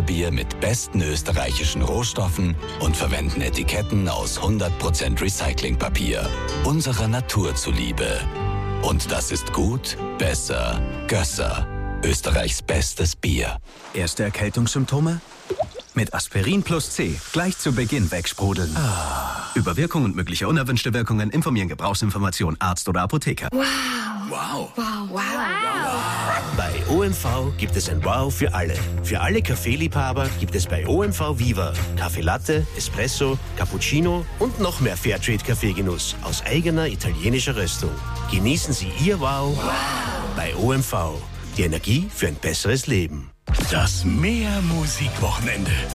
Gösser-Bier mit besten österreichischen Rohstoffen und verwenden Etiketten aus 100% Recyclingpapier. Unserer Natur zuliebe. Und das ist gut, besser, Gösser. Österreichs bestes Bier. Erste Erkältungssymptome? Mit Aspirin plus C gleich zu Beginn wegsprudeln. Über Wirkung und mögliche unerwünschte Wirkungen informieren. Gebrauchsinformation Arzt oder Apotheker. Wow. Wow. Wow. Wow. Wow. Bei OMV gibt es ein Wow für alle. Für alle Kaffeeliebhaber gibt es bei OMV Viva Kaffee Latte, Espresso, Cappuccino und noch mehr Fairtrade-Kaffeegenuss aus eigener italienischer Röstung. Genießen Sie Ihr Wow bei OMV. Die Energie für ein besseres Leben. Das Meermusikwochenende.